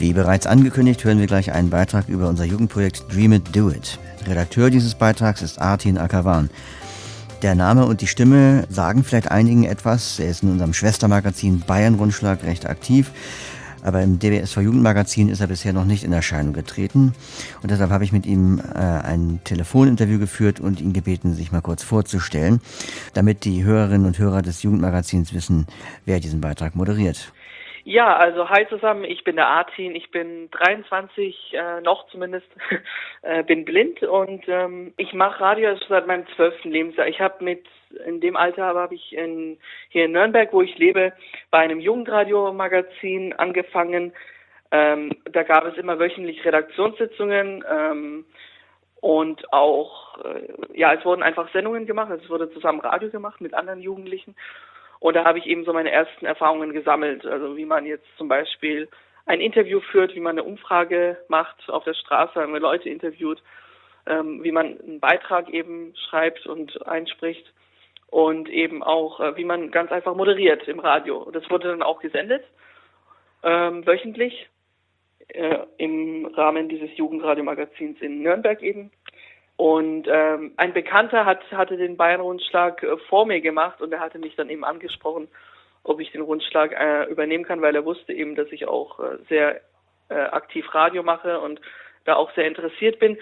Wie bereits angekündigt, hören wir gleich einen Beitrag über unser Jugendprojekt Dream It, Do It. Redakteur dieses Beitrags ist Artin Akavan. Der Name und die Stimme sagen vielleicht einigen etwas. Er ist in unserem Schwestermagazin Bayern Rundschlag recht aktiv. Aber im DBSV Jugendmagazin ist er bisher noch nicht in Erscheinung getreten. Und deshalb habe ich mit ihm ein Telefoninterview geführt und ihn gebeten, sich mal kurz vorzustellen, damit die Hörerinnen und Hörer des Jugendmagazins wissen, wer diesen Beitrag moderiert. Ja, also hi zusammen, ich bin der Artin, ich bin 23, noch zumindest, bin blind und ich mache Radio seit meinem 12. Lebensjahr. In dem Alter habe ich hier in Nürnberg, wo ich lebe, bei einem Jugendradiomagazin angefangen. Da gab es immer wöchentlich Redaktionssitzungen und auch, es wurden einfach Sendungen gemacht, es wurde zusammen Radio gemacht mit anderen Jugendlichen. Und da habe ich eben so meine ersten Erfahrungen gesammelt, also wie man jetzt zum Beispiel ein Interview führt, wie man eine Umfrage macht auf der Straße, wenn man Leute interviewt, wie man einen Beitrag eben schreibt und einspricht und eben auch, wie man ganz einfach moderiert im Radio. Das wurde dann auch gesendet, wöchentlich, im Rahmen dieses Jugendradiomagazins in Nürnberg eben. Und ein Bekannter hatte den Bayern-Rundschlag vor mir gemacht und er hatte mich dann eben angesprochen, ob ich den Rundschlag übernehmen kann, weil er wusste eben, dass ich auch sehr aktiv Radio mache und da auch sehr interessiert bin.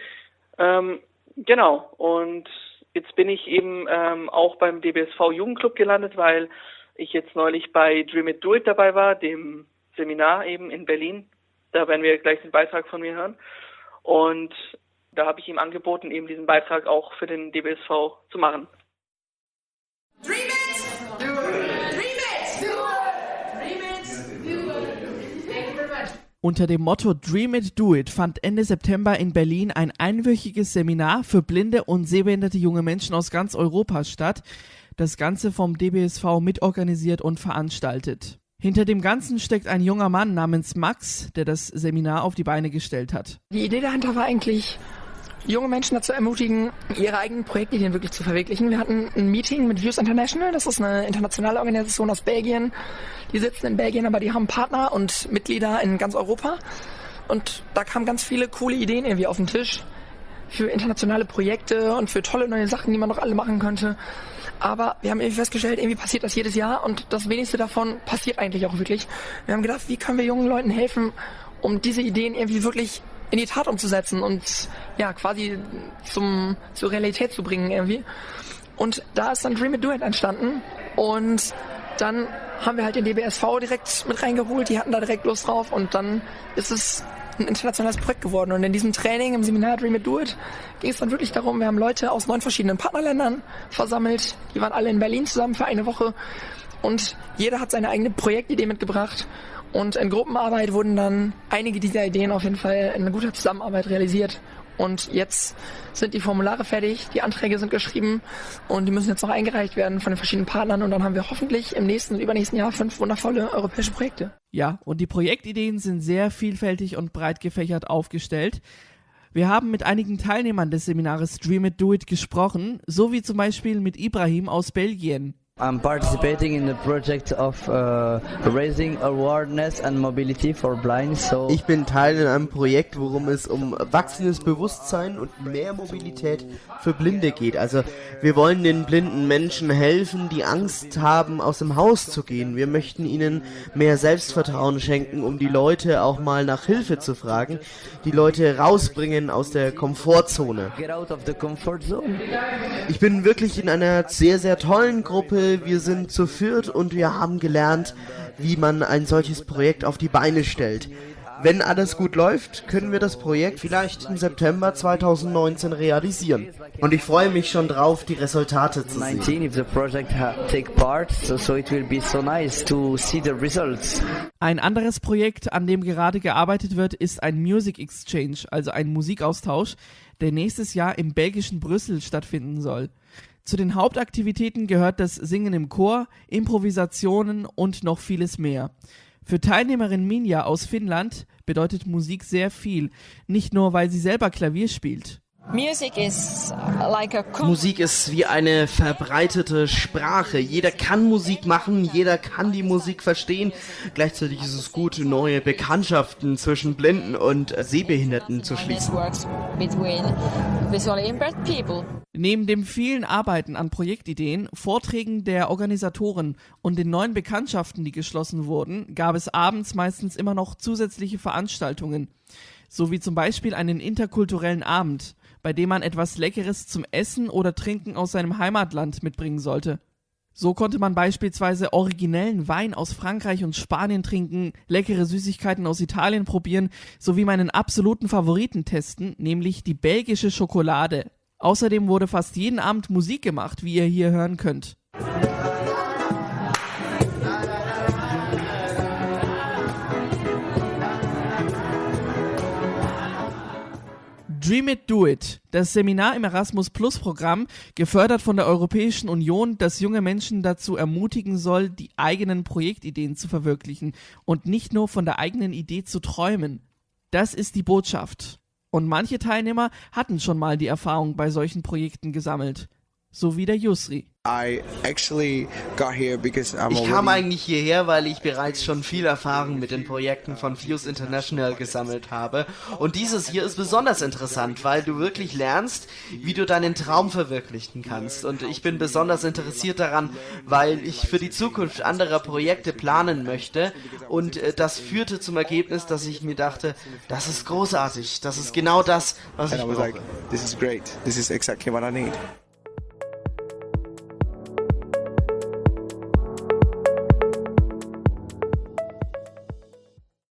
Genau, und jetzt bin ich eben auch beim DBSV Jugendclub gelandet, weil ich jetzt neulich bei Dream It, Do It dabei war, dem Seminar eben in Berlin. Da werden wir gleich den Beitrag von mir hören. Und da habe ich ihm angeboten, eben diesen Beitrag auch für den DBSV zu machen. Dream it! Do it! Dream it! Do it! Dream it! Do it! Thank you very much. Unter dem Motto Dream It, Do It fand Ende September in Berlin ein einwöchiges Seminar für blinde und sehbehinderte junge Menschen aus ganz Europa statt. Das Ganze vom DBSV mitorganisiert und veranstaltet. Hinter dem Ganzen steckt ein junger Mann namens Max, der das Seminar auf die Beine gestellt hat. Die Idee dahinter war eigentlich, junge Menschen dazu ermutigen, ihre eigenen Projektideen wirklich zu verwirklichen. Wir hatten ein Meeting mit Views International, das ist eine internationale Organisation aus Belgien. Die sitzen in Belgien, aber die haben Partner und Mitglieder in ganz Europa. Und da kamen ganz viele coole Ideen irgendwie auf den Tisch für internationale Projekte und für tolle neue Sachen, die man noch alle machen könnte. Aber wir haben irgendwie festgestellt, irgendwie passiert das jedes Jahr und das wenigste davon passiert eigentlich auch wirklich. Wir haben gedacht, wie können wir jungen Leuten helfen, um diese Ideen irgendwie wirklich in die Tat umzusetzen und ja, quasi zur Realität zu bringen irgendwie. Und da ist dann Dream It, Do It entstanden und dann haben wir halt den DBSV direkt mit reingeholt, die hatten da direkt Lust drauf und dann ist es ein internationales Projekt geworden. Und in diesem Training, im Seminar Dream It, Do It, ging es dann wirklich darum, wir haben Leute aus 9 verschiedenen Partnerländern versammelt, die waren alle in Berlin zusammen für eine Woche und jeder hat seine eigene Projektidee mitgebracht. Und in Gruppenarbeit wurden dann einige dieser Ideen auf jeden Fall in guter Zusammenarbeit realisiert. Und jetzt sind die Formulare fertig, die Anträge sind geschrieben und die müssen jetzt noch eingereicht werden von den verschiedenen Partnern. Und dann haben wir hoffentlich im nächsten und übernächsten Jahr 5 wundervolle europäische Projekte. Ja, und die Projektideen sind sehr vielfältig und breit gefächert aufgestellt. Wir haben mit einigen Teilnehmern des Seminares Dream It, Do It gesprochen, so wie zum Beispiel mit Ibrahim aus Belgien. I'm participating in the project of raising awareness and mobility for blind. Ich bin Teil in einem Projekt, worum es um wachsendes Bewusstsein und mehr Mobilität für Blinde geht. Also wir wollen den blinden Menschen helfen, die Angst haben, aus dem Haus zu gehen. Wir möchten ihnen mehr Selbstvertrauen schenken, um die Leute auch mal nach Hilfe zu fragen, die Leute rausbringen aus der Komfortzone. Get out of the comfort zone. Ich bin wirklich in einer sehr, sehr tollen Gruppe. Wir sind zu viert und wir haben gelernt, wie man ein solches Projekt auf die Beine stellt. Wenn alles gut läuft, können wir das Projekt vielleicht im September 2019 realisieren. Und ich freue mich schon drauf, die Resultate zu sehen. 19 if the project take part, so it will be so nice to see the results. Ein anderes Projekt, an dem gerade gearbeitet wird, ist ein Music Exchange, also ein Musikaustausch, der nächstes Jahr im belgischen Brüssel stattfinden soll. Zu den Hauptaktivitäten gehört das Singen im Chor, Improvisationen und noch vieles mehr. Für Teilnehmerin Minja aus Finnland bedeutet Musik sehr viel, nicht nur weil sie selber Klavier spielt. Musik ist wie eine verbreitete Sprache. Jeder kann Musik machen, jeder kann die Musik verstehen. Gleichzeitig ist es gut, neue Bekanntschaften zwischen Blinden und Sehbehinderten zu schließen. Neben dem vielen Arbeiten an Projektideen, Vorträgen der Organisatoren und den neuen Bekanntschaften, die geschlossen wurden, gab es abends meistens immer noch zusätzliche Veranstaltungen, so wie zum Beispiel einen interkulturellen Abend, bei dem man etwas Leckeres zum Essen oder Trinken aus seinem Heimatland mitbringen sollte. So konnte man beispielsweise originellen Wein aus Frankreich und Spanien trinken, leckere Süßigkeiten aus Italien probieren, sowie meinen absoluten Favoriten testen, nämlich die belgische Schokolade. Außerdem wurde fast jeden Abend Musik gemacht, wie ihr hier hören könnt. Dream It, Do It, das Seminar im Erasmus-Plus-Programm, gefördert von der Europäischen Union, das junge Menschen dazu ermutigen soll, die eigenen Projektideen zu verwirklichen und nicht nur von der eigenen Idee zu träumen. Das ist die Botschaft. Und manche Teilnehmer hatten schon mal die Erfahrung bei solchen Projekten gesammelt. So wie der Yusri. Ich kam eigentlich hierher, weil ich bereits schon viel Erfahrung mit den Projekten von Fuse International gesammelt habe. Und dieses hier ist besonders interessant, weil du wirklich lernst, wie du deinen Traum verwirklichen kannst. Und ich bin besonders interessiert daran, weil ich für die Zukunft anderer Projekte planen möchte. Und das führte zum Ergebnis, dass ich mir dachte, das ist großartig, das ist genau das, was ich brauche. This is great, this is exactly what I need.